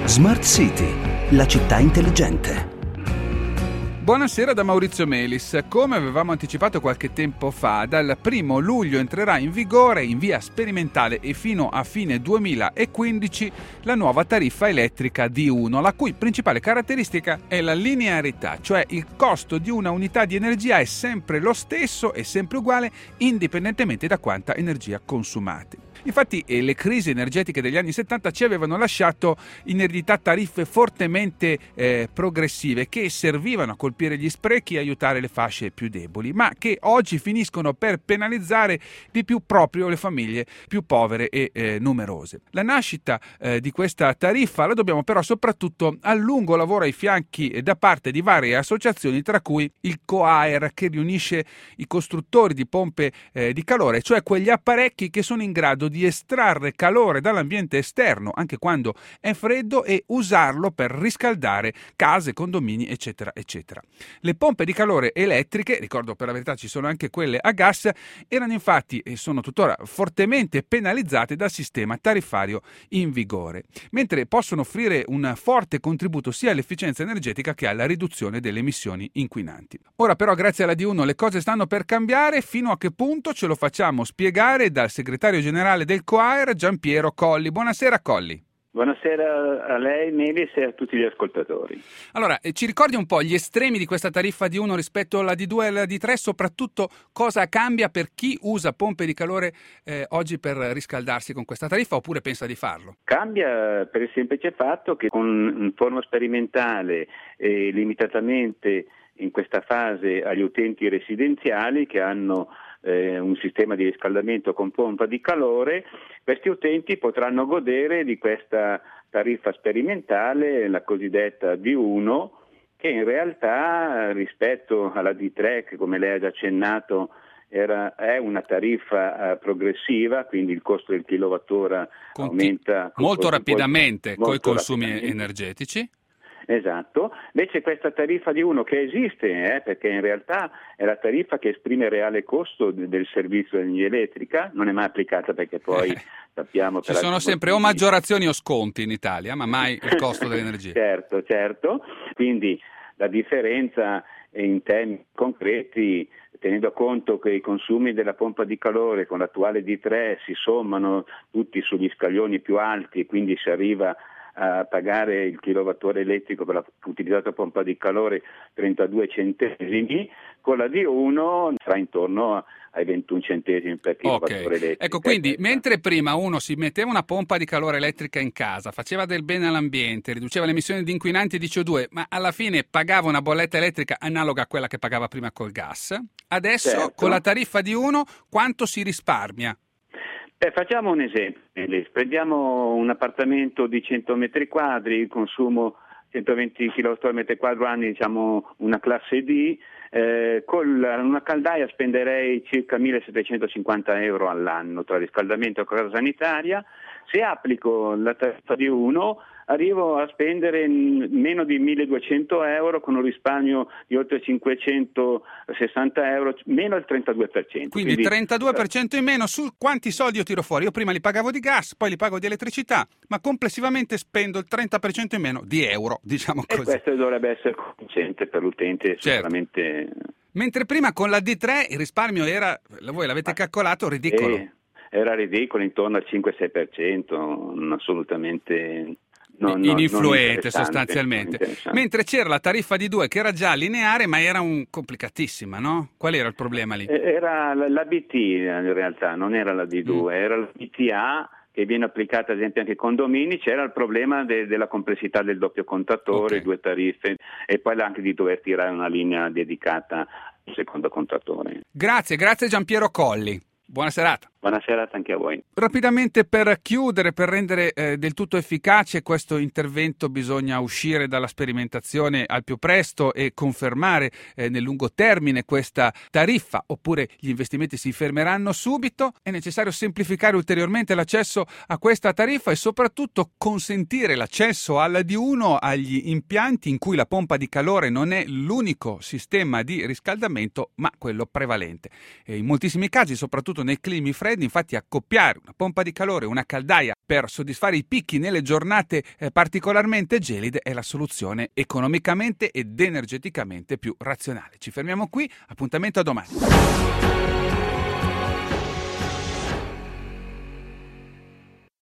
Smart City, la città intelligente. Buonasera da Maurizio Melis. Come avevamo anticipato qualche tempo fa, dal 1 luglio entrerà in vigore in via sperimentale e fino a fine 2015 la nuova tariffa elettrica D1, la cui principale caratteristica è la linearità, cioè il costo di una unità di energia è sempre lo stesso e sempre uguale indipendentemente da quanta energia consumate. Infatti le crisi energetiche degli anni 70 ci avevano lasciato in eredità tariffe fortemente progressive che servivano a colpire gli sprechi e aiutare le fasce più deboli, ma che oggi finiscono per penalizzare di più proprio le famiglie più povere e numerose. La nascita di questa tariffa la dobbiamo però soprattutto al lungo lavoro ai fianchi da parte di varie associazioni, tra cui il COAER, che riunisce i costruttori di pompe di calore, cioè quegli apparecchi che sono in grado di estrarre calore dall'ambiente esterno anche quando è freddo e usarlo per riscaldare case, condomini, eccetera, eccetera. Le pompe di calore elettriche, ricordo per la verità ci sono anche quelle a gas, erano infatti e sono tuttora fortemente penalizzate dal sistema tariffario in vigore, mentre possono offrire un forte contributo sia all'efficienza energetica che alla riduzione delle emissioni inquinanti. Ora però, grazie alla D1, le cose stanno per cambiare. Fino a che punto ce lo facciamo spiegare dal segretario generale del COAER, Giampiero Colli. Buonasera Colli. Buonasera a lei, Melis, e a tutti gli ascoltatori. Allora, ci ricordi un po' gli estremi di questa tariffa D1 rispetto alla D2 e alla D3, soprattutto cosa cambia per chi usa pompe di calore oggi per riscaldarsi con questa tariffa, oppure pensa di farlo? Cambia per il semplice fatto che in forma sperimentale e limitatamente in questa fase agli utenti residenziali che hanno un sistema di riscaldamento con pompa di calore, questi utenti potranno godere di questa tariffa sperimentale, la cosiddetta D1, che in realtà rispetto alla D3, che come lei ha già accennato è una tariffa progressiva, quindi il costo del kilowattora aumenta molto rapidamente con i consumi energetici. Esatto, invece questa tariffa di uno che esiste, perché in realtà è la tariffa che esprime il reale costo del servizio di energia elettrica, non è mai applicata perché poi sappiamo... Ci sono sempre o maggiorazioni o sconti in Italia, ma mai il costo dell'energia. Certo, quindi la differenza in termini concreti, tenendo conto che i consumi della pompa di calore con l'attuale D3 si sommano tutti sugli scaglioni più alti e quindi si arriva a pagare il kilowattora elettrico per l'utilizzata pompa di calore 32 centesimi, con la D1 sarà intorno ai 21 centesimi per kilowattora elettrico. Ecco, quindi mentre prima uno si metteva una pompa di calore elettrica in casa, faceva del bene all'ambiente, riduceva le emissioni di inquinanti e di CO2, ma alla fine pagava una bolletta elettrica analoga a quella che pagava prima col gas, adesso con la tariffa di uno quanto si risparmia? Facciamo un esempio, prendiamo un appartamento di 100 metri quadri, consumo 120 kWh metro quadro anni, diciamo una classe D, con una caldaia spenderei circa 1.750 euro all'anno tra riscaldamento e casa sanitaria. Se applico la tariffa di uno arrivo a spendere meno di 1.200 euro con un risparmio di oltre 560 euro, meno il 32%. Quindi 32% in meno. Su quanti soldi io tiro fuori? Io prima li pagavo di gas, poi li pago di elettricità, ma complessivamente spendo il 30% in meno di euro, diciamo così. E questo dovrebbe essere convincente per l'utente, sicuramente. Mentre prima con la D3 il risparmio era, voi l'avete calcolato, ridicolo. Era ridicolo, intorno al 5-6%, assolutamente... ininfluente sostanzialmente, mentre c'era la tariffa di 2 che era già lineare ma era complicatissima, no? Qual era il problema lì? Era la BT in realtà, non era la D2, era la BTA che viene applicata ad esempio anche ai condomini. C'era il problema della complessità del doppio contatore, 2 tariffe e poi anche di dover tirare una linea dedicata al secondo contatore. Grazie Giampiero Colli. Buona serata. Buona serata anche a voi. Rapidamente, per chiudere, per rendere del tutto efficace questo intervento, bisogna uscire dalla sperimentazione al più presto e confermare nel lungo termine questa tariffa, oppure gli investimenti si fermeranno subito. È necessario semplificare ulteriormente l'accesso a questa tariffa e soprattutto consentire l'accesso alla D1 agli impianti in cui la pompa di calore non è l'unico sistema di riscaldamento, ma quello prevalente. In moltissimi casi, soprattutto nei climi freddi, freddi, infatti accoppiare una pompa di calore e una caldaia per soddisfare i picchi nelle giornate particolarmente gelide è la soluzione economicamente ed energeticamente più razionale. Ci fermiamo qui, appuntamento a domani.